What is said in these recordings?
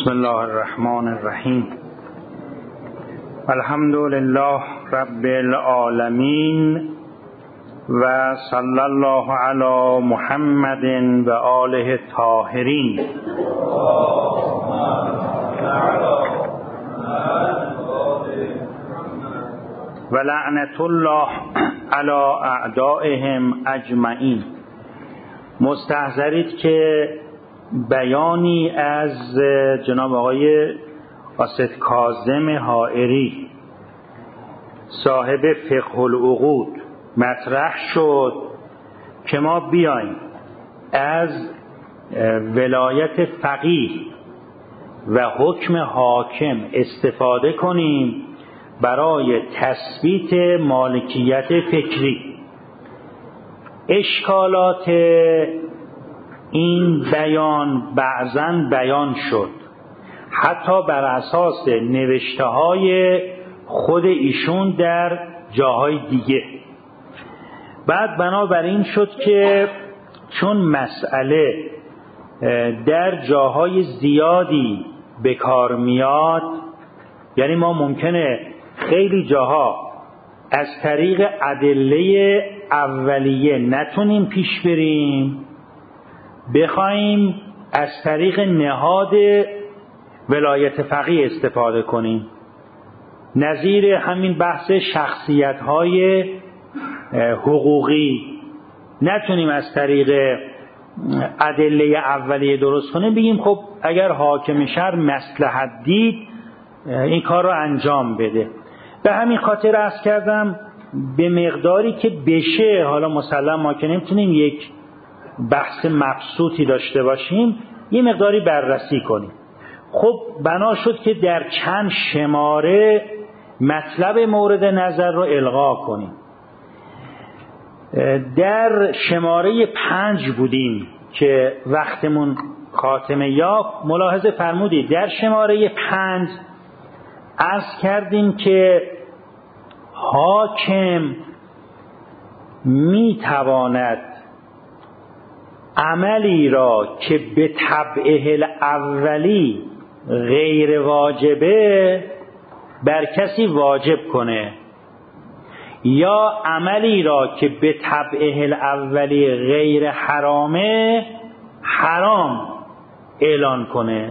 بسم الله الرحمن الرحیم. الحمد لله رب العالمین و صلی الله علی محمد و آله الطاهرین. و لعنت الله علی اعدائهم اجمعین. مستحضرید که بیانی از جناب آقای اسد کاظم حائری صاحب فقه العقود مطرح شد که ما بیایم از ولایت فقیه و حکم حاکم استفاده کنیم برای تثبیت مالکیت فکری. اشکالات این بیان بعضاً بیان شد، حتی بر اساس نوشته‌های خود ایشون در جاهای دیگه. بعد بنابراین شد که چون مسئله در جاهای زیادی به کار میاد، یعنی ما ممکنه خیلی جاها از طریق ادله اولیه نتونیم پیش بریم، بخوایم از طریق نهاد ولایت فقیه استفاده کنیم. نظیر همین بحث شخصیت‌های حقوقی نتونیم از طریق ادله اولیه درست کنیم، بگیم خب اگر حاکم شهر مصلحت دید این کار رو انجام بده. به همین خاطر عرض کردم به مقداری که بشه، حالا مسلم ما که نمیتونیم یک بحث مبسوطی داشته باشیم، یه مقداری بررسی کنیم. خب بنا شد که در چند شماره مطلب مورد نظر رو القا کنیم. در شماره 5 بودیم که وقتمون خاتمه یافت. ملاحظه فرمودید در شماره 5 عرض کردیم که حاکم میتواند عملی را که به طبعه الاولی غیر واجبه بر کسی واجب کنه، یا عملی را که به طبعه الاولی غیر حرامه حرام اعلان کنه.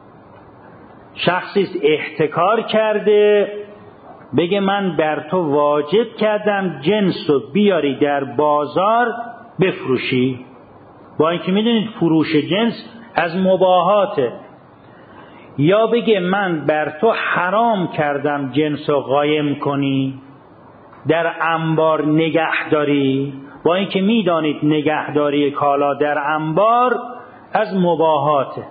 شخصی احتکار کرده بگه من بر تو واجب کردم جنس رو بیاری در بازار بفروشی، با اینکه میدونید فروش جنس از مباحاته. یا بگه من بر تو حرام کردم جنس رو قایم کنی، در انبار نگه داری، با اینکه میدانید نگهداری کالا در انبار از مباحاته.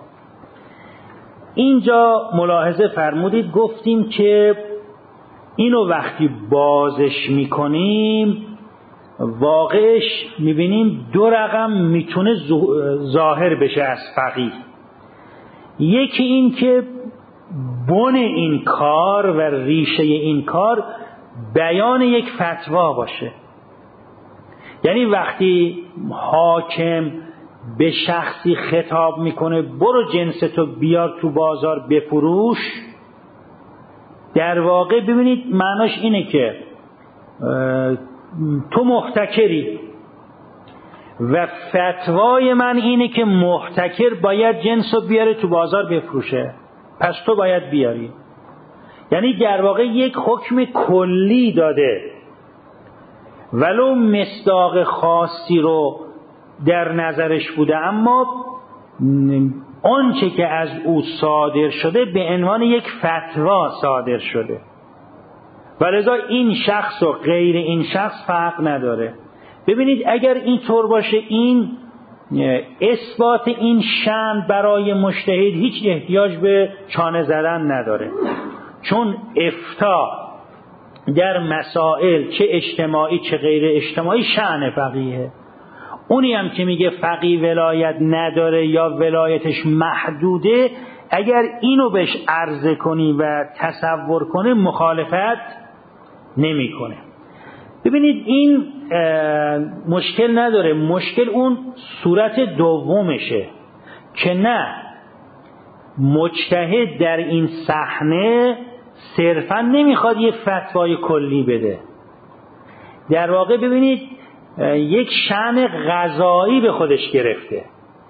اینجا ملاحظه فرمودید گفتیم که اینو وقتی بازش میکنیم واقعش میبینیم دو رقم میتونه ظاهر بشه از فقیه. یکی این که بن این کار و ریشه این کار بیان یک فتوا باشه، یعنی وقتی حاکم به شخصی خطاب میکنه برو جنستو بیار تو بازار بفروش، در واقع ببینید معناش اینه که تو محتکری و فتوای من اینه که محتکر باید جنس رو بیاره تو بازار بفروشه، پس تو باید بیاری. یعنی در واقع یک حکم کلی داده، ولو مصداق خاصی رو در نظرش بوده، اما آنچه که از او صادر شده به عنوان یک فتوا صادر شده، ولذا این شخص و غیر این شخص فرق نداره. ببینید اگر این طور باشه، این اثبات این شأن برای مجتهد هیچ احتیاج به چانه زدن نداره، چون افتاء در مسائل چه اجتماعی چه غیر اجتماعی شأن فقیه. اونی هم که میگه فقیه ولایت نداره یا ولایتش محدوده، اگر اینو بهش عرضه کنی و تصور کنه مخالفت نمیکنه. ببینید این مشکل نداره، مشکل اون صورت دومشه که نه مجتهد در این صحنه صرفا نمیخواد یه فتوای کلی بده. در واقع ببینید یک شأن قضایی به خودش گرفته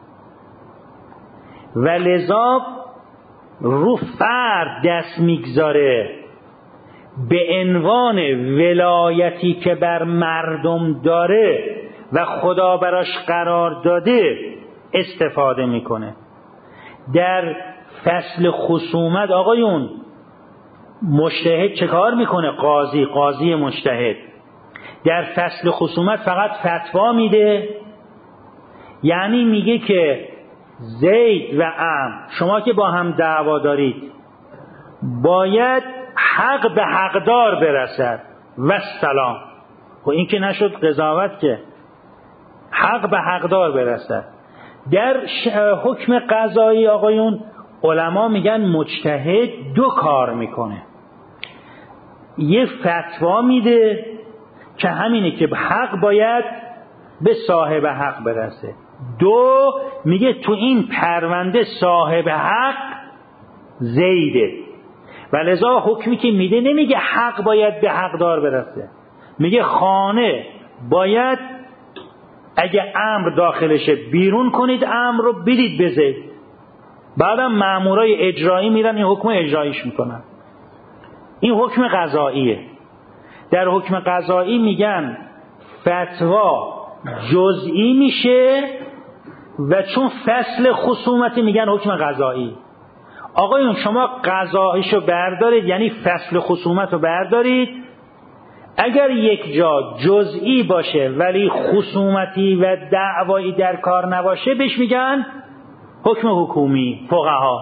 و لذا رو فرد دست میگذاره، به عنوان ولایتی که بر مردم داره و خدا براش قرار داده استفاده میکنه. در فصل خصومت آقایون مجتهد چه کار میکنه؟ قاضی مجتهد در فصل خصومت فقط فتوا میده، یعنی میگه که زید و عمرو شما که با هم دعوا دارید باید حق به حقدار برسد و سلام. خب این که نشد قضاوت، که حق به حقدار برسد. در حکم قضایی آقایون علما میگن مجتهد دو کار میکنه، یه فتوا میده که همینه که حق باید به صاحب حق برسه، دو میگه تو این پرونده صاحب حق زیده، و لذا حکمی که میده نمیگه حق باید به حقدار برسه، میگه خانه باید اگه امر داخلشه بیرون کنید، امر رو بدید به زید. بعدم مامورای اجرایی میرن این حکم اجرایش میکنن. این حکم قضاییه. در حکم قضایی میگن فتوا جزئی میشه و چون فصل خصومتی میگن حکم قضایی. آقایون شما قضاییشو بردارید، یعنی فصل خصومت رو بردارید، اگر یک جا جزئی باشه ولی خصومتی و دعوایی در کار نباشه بهش میگن حکم حکومی. فقها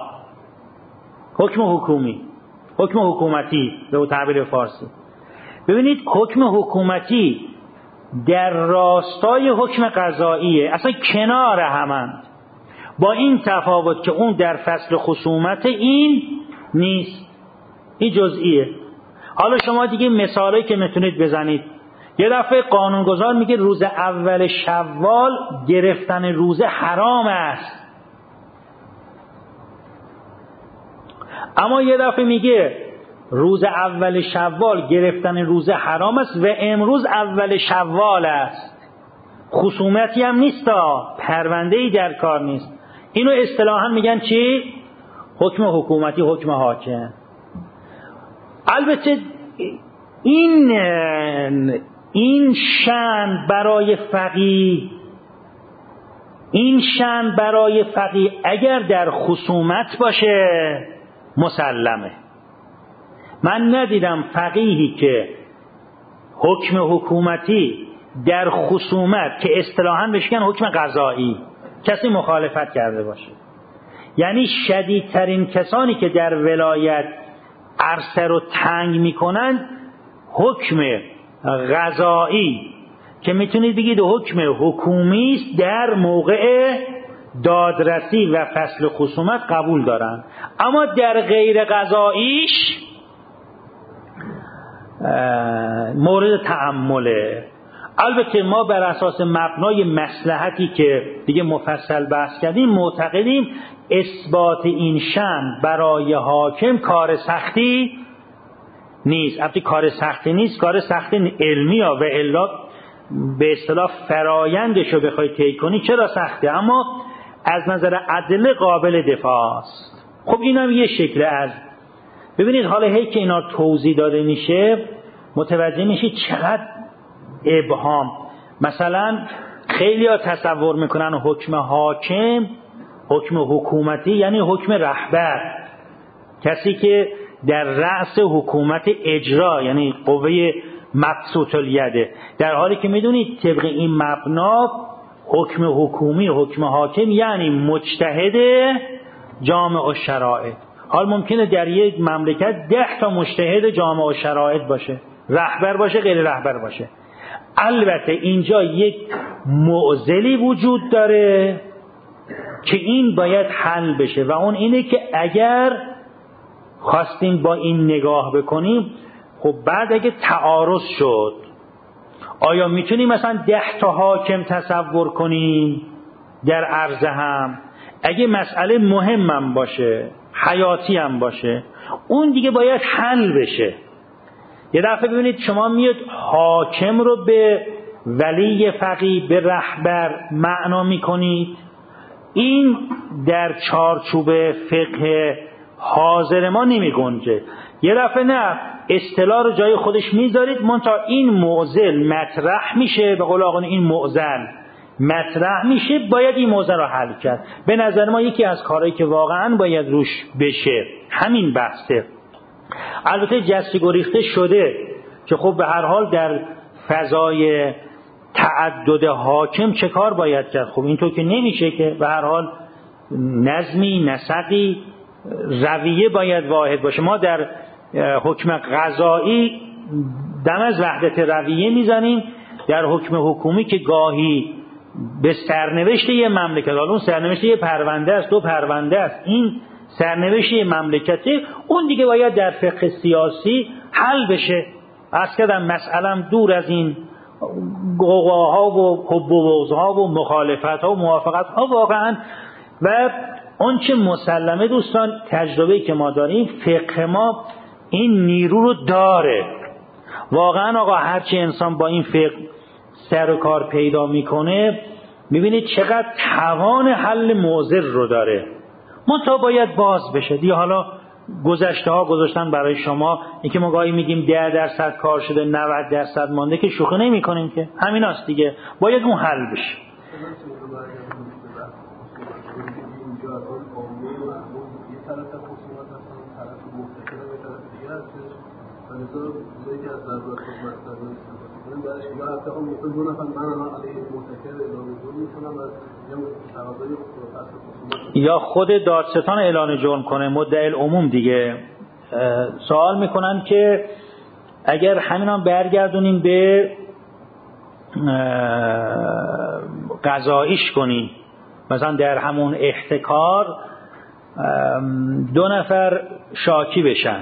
حکم حکومی، حکم حکومتی به تعبیر فارسی. ببینید حکم حکومتی در راستای حکم قضاییه، اصلا کنار همند، با این تفاوت که اون در فصل خصومت این نیست، این جزئیه. حالا شما دیگه مثالی که میتونید بزنید، یه دفعه قانونگذار میگه روز اول شوال گرفتن روزه حرام است، اما یه دفعه میگه روز اول شوال گرفتن روزه حرام است و امروز اول شوال است. خصومتی هم نیست، پرونده‌ای در کار نیست. اینو اصطلاحاً میگن چی؟ حکم حکومتی، حکم حاکم. البته این شأن برای فقیه اگر در خصومت باشه مسلمه. من ندیدم فقیهی که حکم حکومتی در خصومت که اصطلاحاً بهش میگن حکم قضایی کسی مخالفت کرده باشه. یعنی شدیدترین کسانی که در ولایت عرصه رو تنگ میکنن حکم قضایی که میتونید بگید حکم حکومی است در موقع دادرسی و فصل خصومت قبول دارن، اما در غیر قضاییش مورد تأمله. البته ما بر اساس مبنای مصلحتی که دیگه مفصل بحث کردیم معتقدیم اثبات این شأن برای حاکم کار سختی نیست. البته کار سختی نیست، کار سختی علمی ها و الا به اصطلاح فرایندش رو بخوای طی کنی چرا سخته، اما از نظر ادله قابل دفاع است. خب این هم یه شکل از ببینید حالا هی که اینا توضیح داده میشه متوجه میشید چقدر ابهام. مثلا خیلی ها تصور میکنن حکم حاکم حکم حکومتی یعنی حکم رهبر، کسی که در رأس حکومت اجرا یعنی قوه مبسوط الیده، در حالی که میدونید طبق این مبنا حکم حکومی حکم حاکم یعنی مجتهد جامع الشرائع. حال ممکنه در یک مملکت 10 تا مجتهد جامع الشرائع باشه، رهبر باشه غیر رهبر باشه. البته اینجا یک معضلی وجود داره که این باید حل بشه و اون اینه که اگر خواستیم با این نگاه بکنیم خب بعد اگه تعارض شد آیا میتونیم مثلا 10 تا حاکم تصور کنیم در عرض هم؟ اگه مسئله مهمم باشه، حیاتی هم باشه، اون دیگه باید حل بشه. یه دفعه ببینید شما میاد حاکم رو به ولی فقیه، به رهبر معنا میکنید، این در چارچوب فقه حاضر ما نمی گنجه. یه دفعه نه، اصطلاح رو جای خودش میذارید، منتها این معضل مطرح میشه، به قول آقایون این معضل مطرح میشه، باید این معضل رو حل کرد. به نظر ما یکی از کارهایی که واقعا باید روش بشه همین بحثه. البته جستی گریخته شده که خب به هر حال در فضای تعدد حاکم چه کار باید کرد. خب اینطور که نمیشه که به هر حال نظمی، نسقی، رویه باید واحد باشه. ما در حکم قضایی دم از وحدت رویه میزنیم، در حکم حکومی که گاهی به سرنوشت یه مملکت، حالا اون سرنوشت یه پرونده است، دو پرونده است، این سرنوشت یه مملکته، اون دیگه باید در فقه سیاسی حل بشه. از کردم مسئلم دور از این قوقاها و حب و بغضها و مخالفتها و موافقتها واقعا. و اون چه مسلمه دوستان، تجربه‌ای که ما داریم، فقه ما این نیرو رو داره واقعا. آقا هرچی انسان با این فقه سر و کار پیدا میکنه، میبینید چقدر توان حل معضل رو داره. منتها باید باز بشه دیگه. حالا گذشته ها گذاشتن برای شما، اینکه ما گاهی میگیم 10% کار شده 90% مانده، که شوخی نمی کنیم که همین است دیگه، باید اون حل بشه. یا خود دادستان اعلان جرم کنه، مدعی العموم دیگه. سوال میکنن که اگر همینان برگردونیم به قضاییش کنیم، مثلا در همون احتکار 2 نفر شاکی بشن،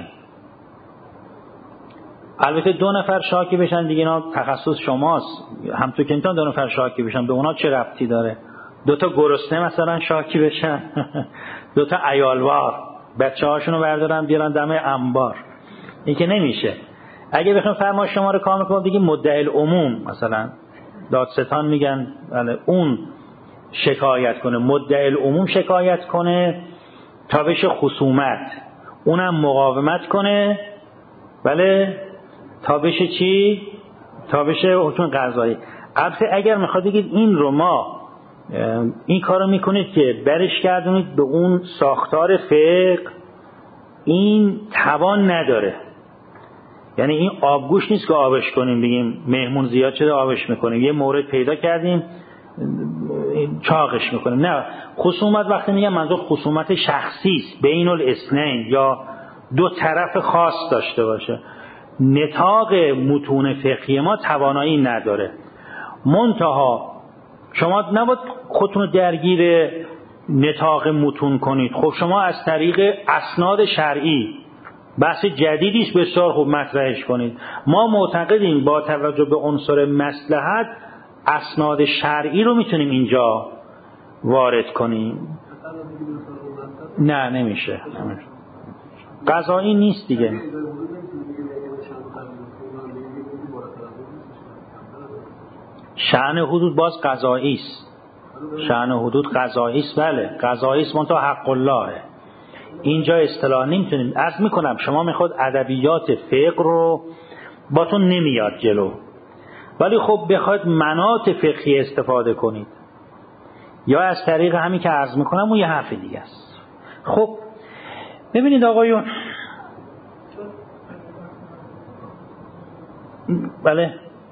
البته 2 نفر شاکی بشن دیگه اینا تخصص شماست، همونطور که اینطور 2 نفر شاکی بشن به اونا چه ربطی داره؟ 2 تا گرسنه مثلا شاکی بشن 2 تا عیالوار بچه هاشونو بردارن بیارن دم انبار، این که نمیشه. اگه بخوام فرمان شما رو کامل کنم دیگه مدعی العموم، مثلا دادستان میگن بله اون شکایت کنه، مدعی العموم شکایت کنه تا بشه خصومت، اونم مقاومت کنه بله تا بشه چی؟ تا بشه حکم قضایی. البته اگر میخواد بگید این رو ما این کارو میکنید که برش گردونید به اون ساختار فقه، این توان نداره. یعنی این آبگوش نیست که آبش کنیم بگیم مهمون زیاد شده آبش میکنیم، یه مورد پیدا کردیم چاقش میکنیم. نه، خصومت وقتی میگم منظور خصومت شخصی است بین الاثنین یا 2 طرف خاص داشته باشه. نطاق متون فقهی ما توانایی نداره. منتها شما نباید خودتون رو درگیر نطاق متون کنید. خب شما از طریق اسناد شرعی، بحث جدیدی است بسیار خوب مطرحش کنید. ما معتقدیم با توجه به عنصر مصلحت اسناد شرعی رو میتونیم اینجا وارد کنیم. نه نمیشه. قضایی نیست دیگه. شأن حدود باز قضایی است. شأن حدود قضایی است، بله قضایی است، منتها حق الله اینجا اصطلاح نمیتونیم. عرض میکنم شما میخواد ادبیات فقه رو باتون نمیاد جلو، ولی خب بخواید مناط فقهی استفاده کنید یا از طریق همین که عرض میکنم اون یه حرف دیگه است. خب ببینید آقایون، بله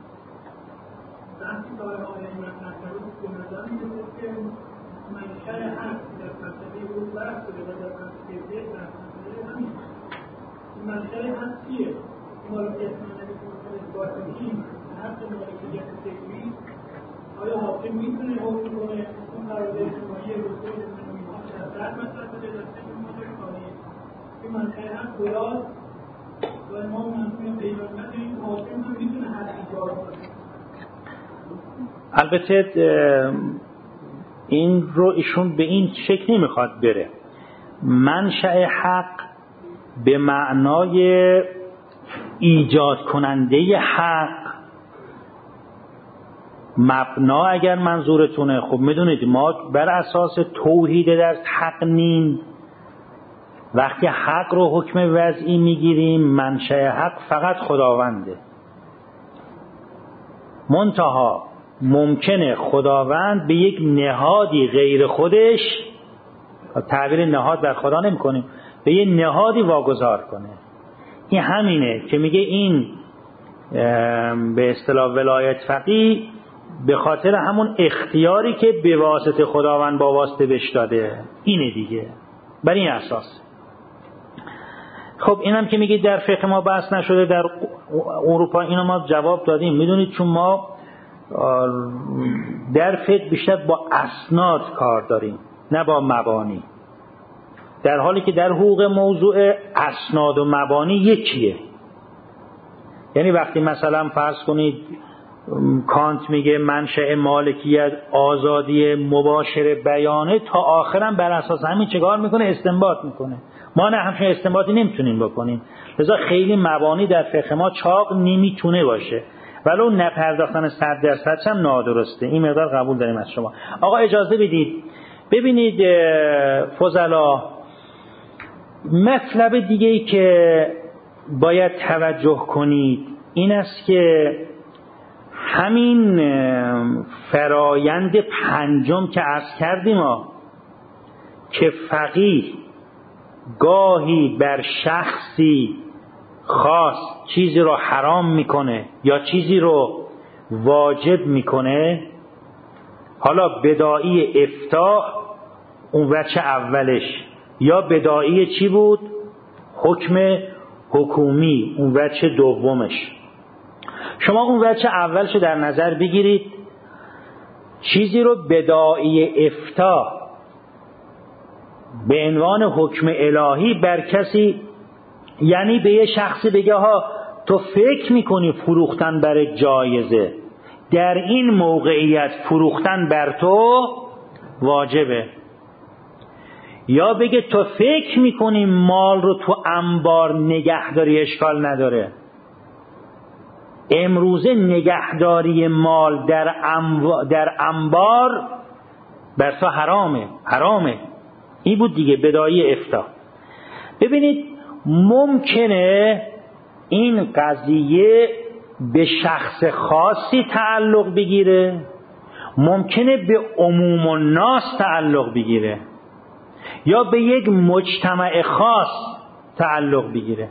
منشأ هست چیه؟ مالکیت باطنی هست مالکیت فکری. آیا حاکم میتونه حکم کنه اون قرارداد اجتماعی رسول در مطلب بده دسته مدل کاری این منشأ هست درست و ما منظور پیدا نداریم حاکم هم میتونه هر ایجاد کنه. البته این رو ایشون به این شکل نمیخواد بره. منشأ حق به معنای ایجاد کننده حق، مبنا اگر منظورتونه. خب میدونید ما بر اساس توحید در تقنین وقتی حق رو حکم وضعی میگیریم، منشأ حق فقط خداونده. منتها ممکنه خداوند به یک نهادی غیر خودش، تعبیر نهاد بر خدا نمی کنیم، به یک نهادی واگذار کنه. این همینه که میگه این به اصطلاح ولایت فقیه به خاطر همون اختیاری که به واسطه خداوند با واسطه بهش داده، اینه دیگه، بر این اساس. خب اینم که میگید در فقه ما بحث نشده، در اروپا اینو ما جواب دادیم. میدونید چون ما در فقه بیشتر با اسناد کار داریم نه با مبانی، در حالی که در حقوق موضوع اسناد و مبانی یکیه. یعنی وقتی مثلا فرض کنید کانت میگه منشأ مالکیت آزادی مباشر بیانه، تا آخرم بر اساس همین چیکار میکنه؟ استنباط میکنه. ما نه همچین استنباطی نمیتونیم بکنیم، لذا خیلی مبانی در فقه ما چاق نمیتونه باشه، ولو نپرداختن 100% هم نادرسته. این مقدار قبول داریم از شما. آقا اجازه بدید ببینید فضلا، مطلب دیگه ای که باید توجه کنید این است که همین فرایند پنجم که عرض کردیم که فقیه گاهی بر شخصی خاص چیزی رو حرام میکنه یا چیزی رو واجب میکنه، حالا بداعی افتاء اون وجه اولش، یا بداعی چی بود؟ حکم حکومی اون وجه دومش. شما اون وجه اولشو در نظر بگیرید، چیزی رو بداعی افتاء به عنوان حکم الهی بر کسی، یعنی به یه شخصی بگه ها تو فکر میکنی فروختن برای جایزه، در این موقعیت فروختن بر تو واجبه. یا بگه تو فکر میکنی مال رو تو انبار نگهداری اشکال نداره، امروزه نگهداری مال در انبار بر تو حرامه. این بود دیگه بداعی افتاء. ببینید ممکنه این قضیه به شخص خاصی تعلق بگیره، ممکنه به عموم الناس تعلق بگیره، یا به یک مجتمع خاص تعلق بگیره.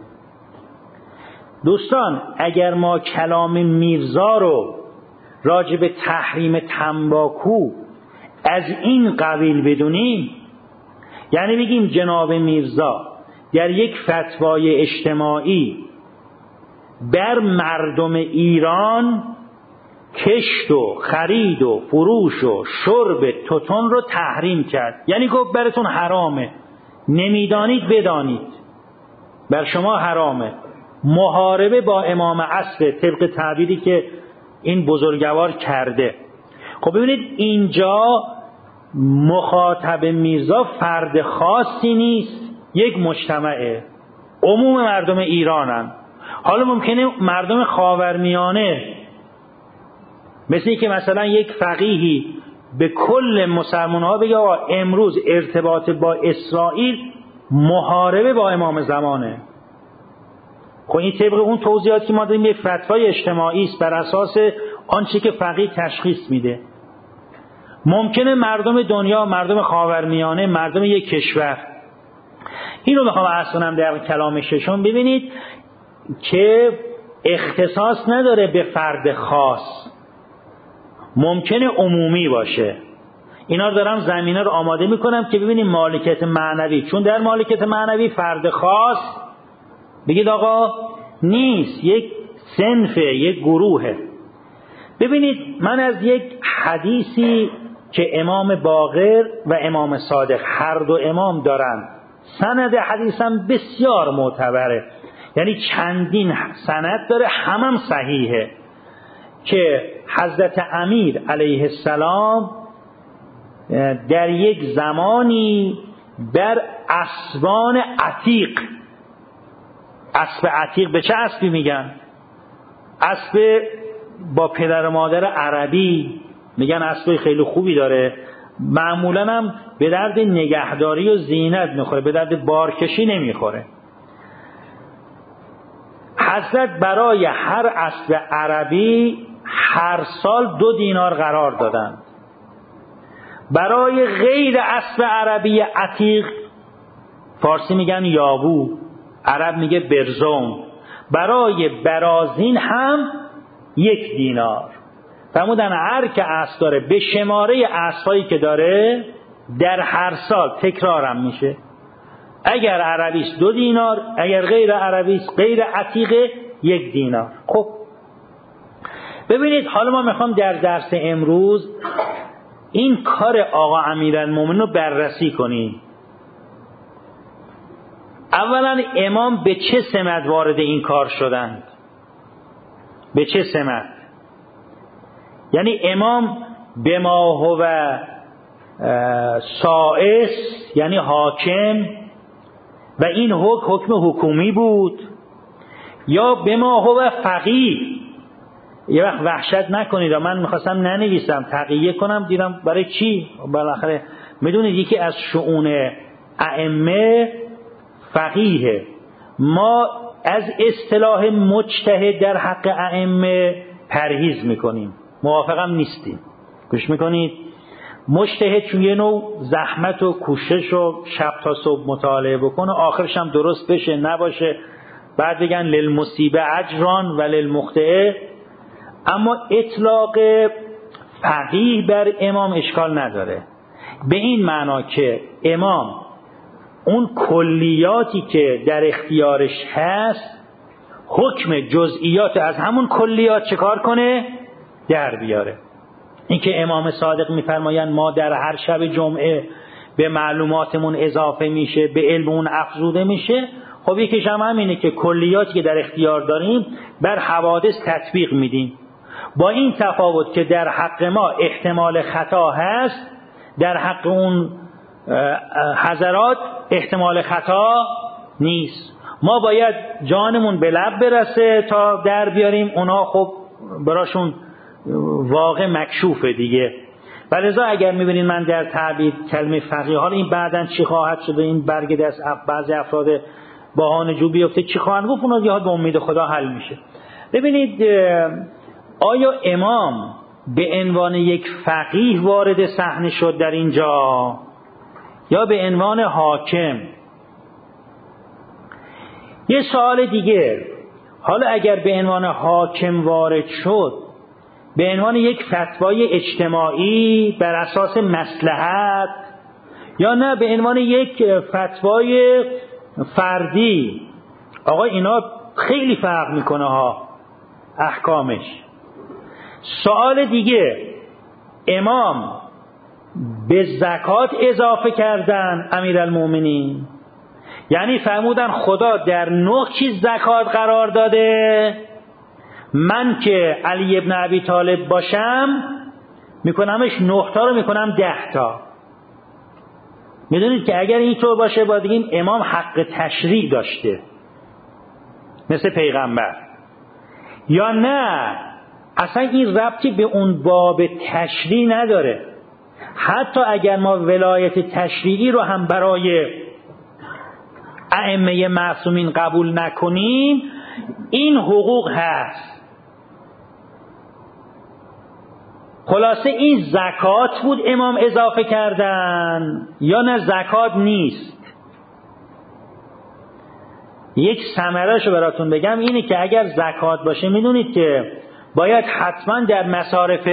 دوستان اگر ما کلام میرزا رو راجع به تحریم تنباکو از این قبیل بدونیم، یعنی بگیم جناب میرزا در یک فتوای اجتماعی بر مردم ایران کشت و خرید و فروش و شرب توتون رو تحریم کرد، یعنی گفت براتون حرامه، نمیدانید بدانید بر شما حرامه، محاربه با امام عصر طبق تعبیری که این بزرگوار کرده. خب ببینید اینجا مخاطب میرزا فرد خاصی نیست، یک مجتمعه، عموم مردم ایرانن. حالا ممکنه مردم خاورمیانه، مثل که مثلا یک فقیهی به کل مسلمان ها بگه امروز ارتباط با اسرائیل محاربه با امام زمانه. خب این طبق اون توضیحاتی که ما داریم یک فتوای اجتماعی است بر اساس آنچه که فقیه تشخیص میده. ممکنه مردم دنیا، مردم خاورمیانه، مردم یک کشور. این رو میخوام عرض کنم در کلام ششم. ببینید که اختصاص نداره به فرد خاص، ممکنه عمومی باشه. اینا رو دارم زمینه رو آماده میکنم که ببینیم مالکیت معنوی، چون در مالکیت معنوی فرد خاص بگید آقا نیست، یک صنفه، یک گروهه. ببینید من از یک حدیثی که امام باقر و امام صادق هر دو امام دارن، سند حدیثم بسیار معتبره، یعنی چندین سند داره، همم صحیحه، که حضرت امیر علیه السلام در یک زمانی بر اسبان عتیق. اسب عتیق به چه اسبی میگن؟ اسب با پدر و مادر عربی، میگن اسب خیلی خوبی داره، معمولا هم به درد نگهداری و زینت میخوره، به درد بارکشی نمیخوره. حضرت برای هر اسب عربی هر سال 2 دینار قرار دادند. برای غیر اسب عربی عتیق، فارسی میگن یابو، عرب میگه برزون، برای برازین هم 1 دینار. فرمودن هر که اسب داره به شماره اسبایی که داره در هر سال تکرارم میشه. اگر عربیست 2 دینار، اگر غیر عربیست غیر عتیقه 1 دینار. خب ببینید، حالا ما میخوام در درس امروز این کار آقا امیرالمومنین رو بررسی کنیم. اولا امام به چه سمت وارد این کار شدند؟ به چه سمت؟ یعنی امام به ما هو سائس، یعنی حاکم، و این حکم حکومی بود، یا به ما هو فقیه. یه وقت وحشت نکنید، من میخواستم ننویسم تقیه کنم، دیدم برای چی؟ بالاخره میدونید یکی از شؤون ائمه فقیه. ما از اصطلاح مجتهد در حق ائمه پرهیز میکنیم، موافقم نیستیم. گوش میکنید؟ مجتهد چون یه نوع زحمت و کوشش و شب تا صبح مطالعه بکنه، آخرش هم درست بشه نباشه، بعد بگن للمصیبه اجران و للمخطئه. اما اطلاق فقیه بر امام اشکال نداره، به این معنا که امام اون کلیاتی که در اختیارش هست، حکم جزئیات از همون کلیات چه کار کنه؟ در بیاره. این که امام صادق میفرمایند ما در هر شب جمعه به معلوماتمون اضافه میشه، به علممون افزوده میشه، خب یکیش هم همینه که کلیاتی که در اختیار داریم بر حوادث تطبیق میدیم، با این تفاوت که در حق ما احتمال خطا هست، در حق اون حضرات احتمال خطا نیست. ما باید جانمون به لب برسه تا در بیاریم، اونا خب براشون واقع مکشوفه دیگه. ولذا اگر میبینید من در تعبیر کلمه فقیه، حالا این بعدن چی خواهد شده، این برگ دست بعضی افراد باهان جو بیفته چی خواهند گفت، اونا دیگه به امید خدا حل میشه. ببینید، آیا امام به عنوان یک فقیه وارد صحنه شد در اینجا یا به عنوان حاکم؟ یه سوال دیگه، حالا اگر به عنوان حاکم وارد شد، به عنوان یک فتوای اجتماعی بر اساس مصلحت، یا نه به عنوان یک فتوای فردی؟ آقا اینا خیلی فرق میکنه ها احکامش. سوال دیگه، امام به زکات اضافه کردن امیرالمومنین، یعنی فرمودن خدا در 9 چیز زکات قرار داده، من که علی ابن ابی طالب باشم میکنمش 9 تا رو میکنم 10 تا. میدونید که اگر اینطور باشه باید بگیم امام حق تشریع داشته مثل پیغمبر، یا نه اصلا این ربطی به اون باب تشریع نداره. حتی اگر ما ولایت تشریعی رو هم برای ائمه معصومین قبول نکنیم، این حقوق هست. خلاصه این زکات بود امام اضافه کردن یا نه زکات نیست؟ یک ثمره‌شو براتون بگم، اینه که اگر زکات باشه میدونید که باید حتما در مصارف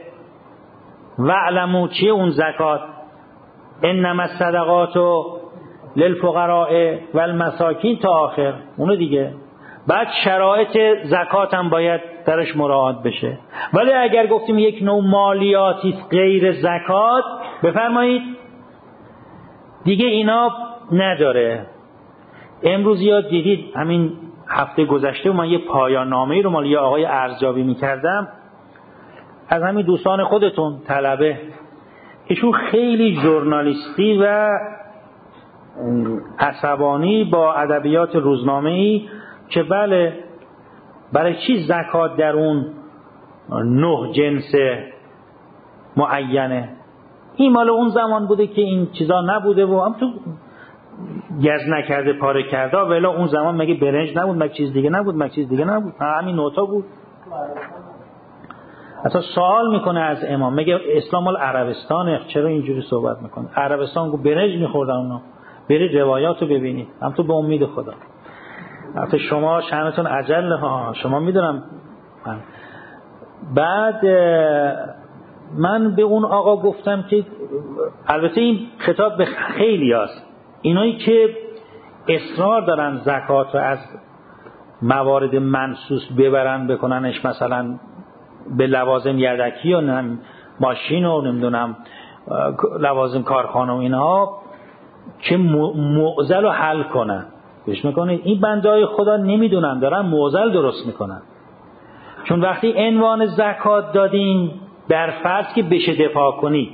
وعلمو چیه اون زکات، انما الصدقات للفقراء والمساکین تا آخر اونو دیگه. بعد شرایط زکات هم باید درش مراعات بشه. ولی اگر گفتیم یک نوع مالیاتی غیر زکات، بفرمایید دیگه اینا نداره. امروز یاد دیدید همین هفته گذشته من یه پایان نامه‌ای رو مال یه آقای ارزیابی می‌کردم از همین دوستان خودتون طلبه، ایشون خیلی ژورنالیستی و عصبانی با ادبیات روزنامه‌ای که بله برای چی زکات در اون 9 جنس معینه؟ این مال اون زمان بوده که این چیزا نبوده و هم تو گز نکرده پاره کرده، ولی اون زمان مگه برنج نبود، مگه چیز دیگه نبود، مگه چیز دیگه نبود، همین نوتا بود. اصلا سوال میکنه از امام، میگه اسلام مال عربستانه، چرا اینجوری صحبت میکنه؟ عربستان گفت برنج میخوردن اونا، برید روایاتو ببینید. هم تو به امید خدا، البته شما شأنتون عجل ها، شما میدونم. بعد من به اون آقا گفتم که البته این خطاب به خیلی هست، اینایی که اصرار دارن زکات رو از موارد منصوص ببرن بکننش مثلا به لوازم یدکی و ماشین و نمیدونم لوازم کارخانه و اینها، که معضل رو حل کنن. گوش میکنید، این بنده‌های خدا نمیدونن، دارن معضل درست میکنن. چون وقتی عنوان زکات دادین در فرض که بشه دفاع کنید،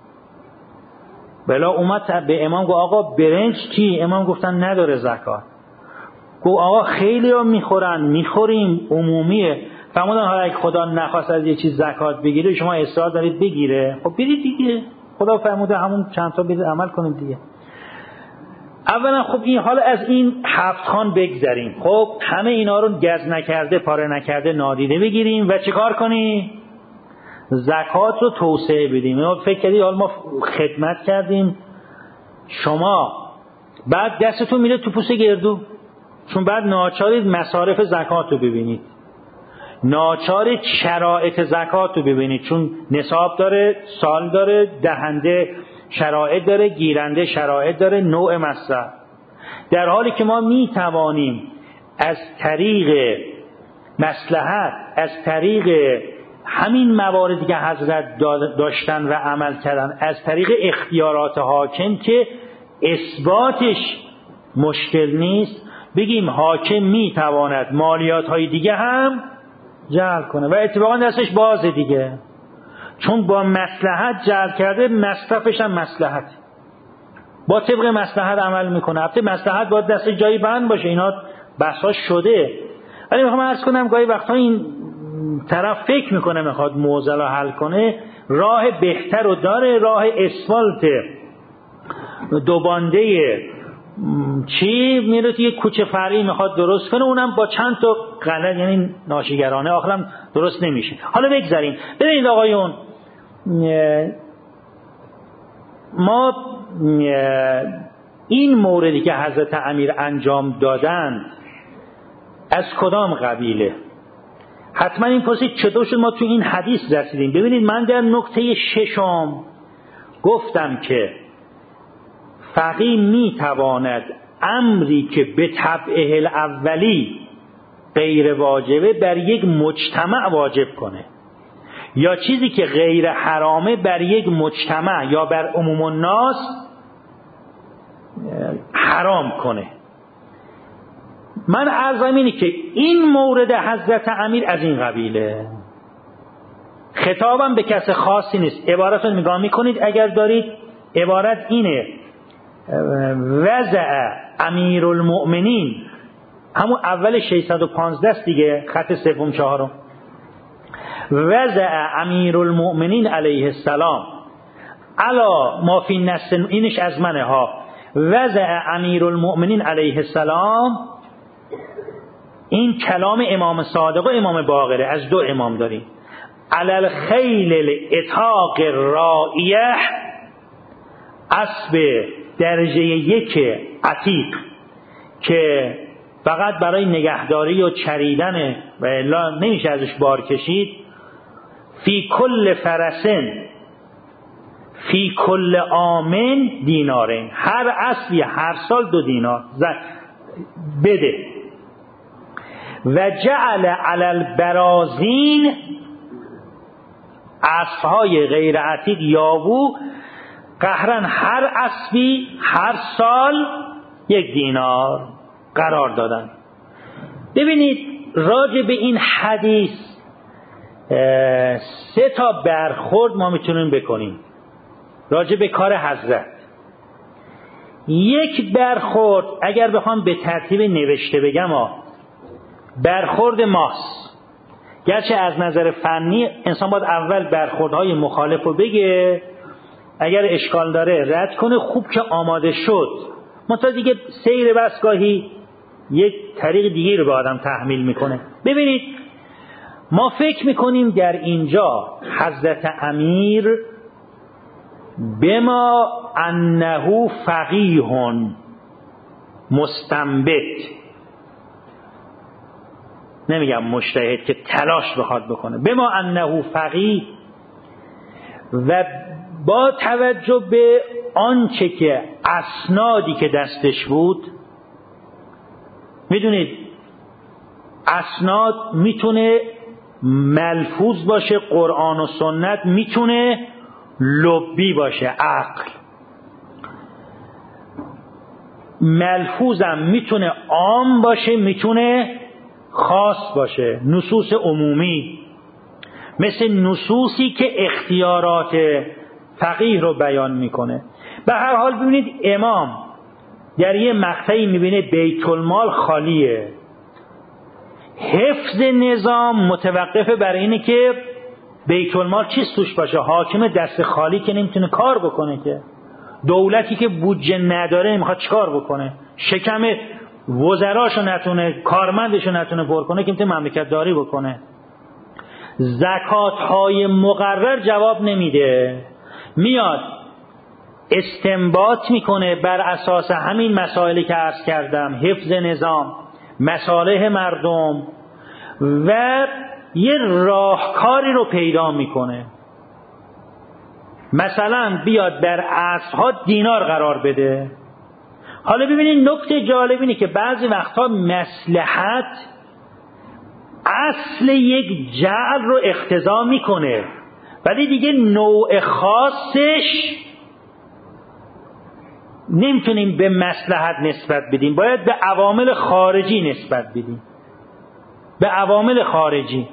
بلا اومد به امام گفت آقا برنج کی؟ امام گفتن نداره زکات. گفت آقا خیلی ها میخورن، میخوریم، عمومیه. فرمودن حالا اگه خدا نخواست از یه چیز زکات بگیره شما اصرار دارید بگیره، خب برید دیگه، خدا فرموده همون چند تا برید عمل کنیم دیگه. اولا خب این حالا از این 7 خان بگذریم، خب همه اینا رو گز نکرده پاره نکرده نادیده بگیریم و چه کار کنیم؟ زکات رو توسعه بدیم. ما فکر کردید حالا ما خدمت کردیم، شما بعد دستتون میره تو پوست گردو، چون بعد ناچارید مصارف زکات رو ببینید، ناچارید شرایط زکات رو ببینید، چون نصاب داره، سال داره، دهنده شرایط داره، گیرنده شرایط داره، نوع مصرف. در حالی که ما می توانیم از طریق مصلحت، از طریق همین مواردی که حضرت داشتن و عمل کردن، از طریق اختیارات حاکم که اثباتش مشکل نیست، بگیم حاکم می تواند مالیات های دیگه هم جلب کنه و اتفاقا دستش بازه دیگه، چون با مصلحت جلب کرده، مصرفش هم مصلحت، با طبق مصلحت عمل میکنه. البته مصلحت باید دست جایی بند باشه، اینا بحثاش شده، ولی میخوام عرض کنم گاهی وقتا این طرف فکر میکنه میخواد معضل رو حل کنه، راه بهتر رو داره، راه اسفالت دوبانده چی میره توی کوچه فرعی میخواد درست کنه، اونم با چند تا غلط یعنی ناشیگرانه آخرم درست نمیشه. حالا بگذاریم. ببینید آقایون، ما این موردی که حضرت امیر انجام دادن از کدام قبیله؟ حتما این پرسید چطور شد ما تو این حدیث رسیدیم. ببینید من در نکته 6 گفتم که فقیه میتواند امری که به طبعه الاولی غیر واجبه بر یک مجتمع واجب کنه، یا چیزی که غیر حرامه بر یک مجتمع یا بر عموم الناس حرام کنه. من عرضم اینه که این مورد حضرت امیر از این قبیله، خطابم به کس خاصی نیست. عبارت رو نگاه میکنید اگر دارید، عبارت اینه: وضع امیرالمؤمنین، همون اول 615 است دیگه، خط 3-4. وضع امیرالمؤمنین علیه السلام علا ما فی النص، اینش از منه ها. وضع امیرالمؤمنین علیه السلام، این کلام امام صادق و امام باقره، از 2 امام داریم. علی الخیل الاتاق الرائیه، اسب درجه 1 عتیق که فقط برای نگهداری و چریدن و الا نمیشه ازش بار کشید. فی کل فرسن فی کل آمن دینارین، هر اسبی هر سال 2 دینار بده. و جعل علی البرازین، اسبهای غیر عتیق یابو، قهرن هر اسبی هر سال 1 دینار قرار دادن. ببینید راجع به این حدیث 3 تا برخورد ما میتونیم بکنیم. راجع به کار حضرت. یک برخورد اگر بخوام به ترتیب نوشته بگم برخورد ماست، گرچه از نظر فنی انسان باید اول برخوردهای مخالف رو بگه، اگر اشکال داره رد کنه، خوب که آماده شد منتها دیگه سیر بسگاهی یک طریق دیگه رو به آدم تحمیل میکنه. ببینید ما فکر میکنیم در اینجا حضرت امیر بما انه فقیه مستنبط، نمیگم مجتهد که تلاش بخواد بکنه، بما انه فقیه و با توجه به آنچه که اسنادی که دستش بود. میدونید اسناد میتونه ملفوظ باشه قرآن و سنت، میتونه لبی باشه عقل، ملفوظم میتونه عام باشه میتونه خاص باشه، نصوص عمومی مثل نصوصی که اختیارات فقیه رو بیان میکنه. به هر حال ببینید امام در یه مقطعی میبینه بیت المال خالیه، حفظ نظام متوقفه بر اینه که بیت المال چیز توش باشه. حاکم دست خالی که نمیتونه کار بکنه، که دولتی که بودجه نداره نمیخواد چیکار بکنه، شکم وزراشو نتونه، کارمندشو نتونه پر کنه که میتونه مملکت داری بکنه. زکات‌های مقرر جواب نمیده، میاد استنباط میکنه بر اساس همین مسائلی که عرض کردم، حفظ نظام، مصالح مردم، و یه راهکاری رو پیدا میکنه. مثلا بیاد بر اصلها دینار قرار بده. حالا ببینید نکته جالب اینه که بعضی وقتها مصلحت اصل یک جعل رو اقتضا میکنه، ولی دیگه نوع خاصش نمیتونیم به مصلحت نسبت بدیم، باید به عوامل خارجی نسبت بدیم، به عوامل خارجی.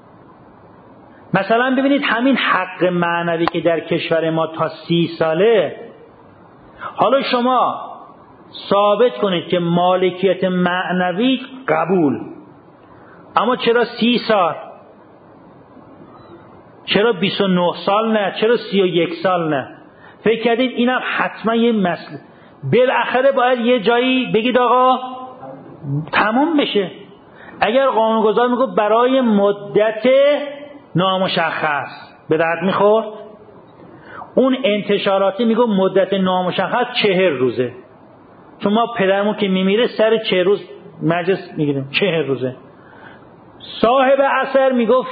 مثلا ببینید همین حق معنوی که در کشور ما تا 30 ساله، حالا شما ثابت کنید که مالکیت معنوی قبول، اما چرا 30 سال؟ چرا 29 سال نه؟ چرا 31 سال نه؟ فکر کردید اینم حتما یه مسئله بالاخره باید یه جایی بگید آقا تموم بشه. اگر قانونگذار میگه برای مدت نامشخص به درد میخورد، اون انتشاراتی میگه مدت نامشخص 40 روزه، چون ما پدرمون که میمیره سر 40 روز مجلس میگیریم، 40 روزه. صاحب اثر میگفت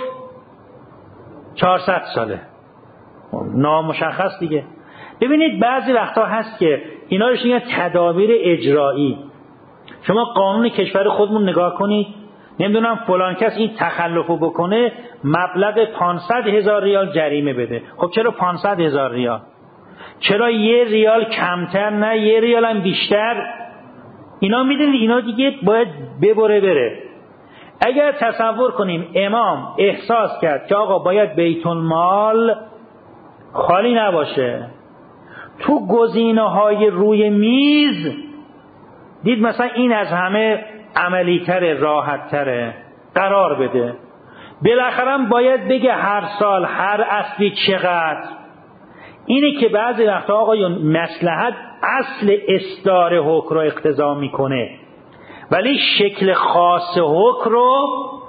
400 ساله، نامشخص دیگه. ببینید بعضی وقتا هست که اینا روش میگن تدابیر اجرایی. شما قانون کشور خودمون نگاه کنید، نمیدونم فلان کس این تخلفو بکنه مبلغ 500,000 ریال جریمه بده. خب چرا 500,000 ریال؟ چرا 1 ریال کمتر نه 1 ریال هم بیشتر؟ اینا میدونید اینا دیگه باید ببره بره. اگر تصور کنیم امام احساس کرد که آقا باید بیت المال خالی نباشه، تو گزینه‌های روی میز دید مثلا این از همه عملی‌تره، راحت‌تره، قرار بده. بالاخره باید بگه هر سال هر اصلی چقدر. اینه که بعضی وقتا آقایون مصلحت اصل اصدار حکم رو اقتضا میکنه، ولی شکل خاص حکم رو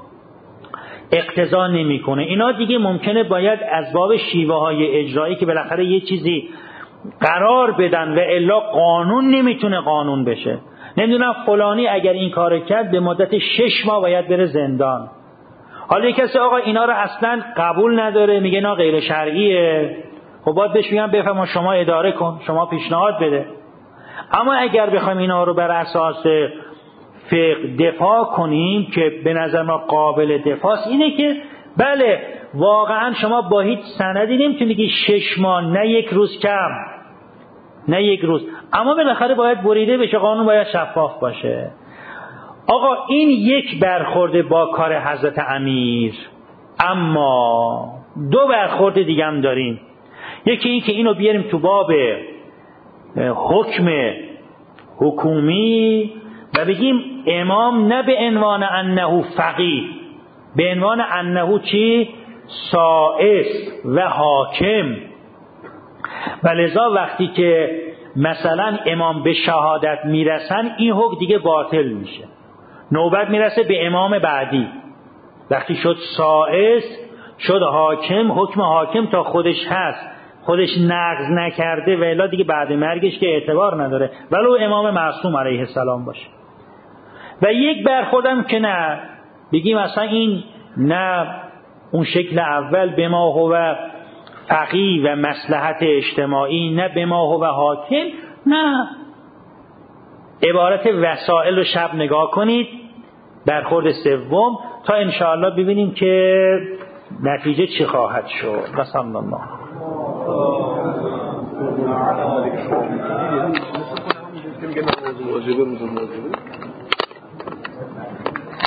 اقتضا نمیکنه. اینا دیگه ممکنه باید از باب شیوه های اجرایی که بالاخره یه چیزی قرار بدن و الا قانون نمیتونه قانون بشه. نمیدونم فلانی اگر این کار کرد به مدت 6 ماه باید بره زندان. حالا یک کسی آقا اینا رو اصلا قبول نداره، میگه نه غیر شرعیه، خب باید بهش بگم بفهم شما اداره کن، شما پیشنهاد بده. اما اگر بخوایم اینا رو بر اساس فقه دفاع کنیم که به نظر ما قابل دفاع است، اینه که بله واقعا شما با هیچ سندی نمیتونی بگی 6 ماه نه 1 روز کم، نه 1 روز، اما بالاخره باید بریده بشه، قانون باید شفاف باشه. آقا این یک برخورد با کار حضرت امیر، اما 2 برخورد دیگه هم داریم. یکی این که اینو بیاریم تو باب حکم حکومی و بگیم امام نه به عنوان انه فقیه، به عنوان انه چی؟ سائس و حاکم. و لذا وقتی که مثلا امام به شهادت میرسن این حکم دیگه باطل میشه، نوبت میرسه به امام بعدی. وقتی شد سائس، شد حاکم، حکم حاکم تا خودش هست، خودش نقض نکرده و الا دیگه بعد مرگش که اعتبار نداره ولو امام معصوم علیه السلام باشه. و یک برخوردم که نه بگیم اصلا این نه اون شکل اول به ما هو فقیه و مصلحت اجتماعی، نه به ما هو حاکم، نه، عبارت وسائل رو شب نگاه کنید. برخورد سوم تا انشاءالله ببینیم که نتیجه چی خواهد شد. بسم الله.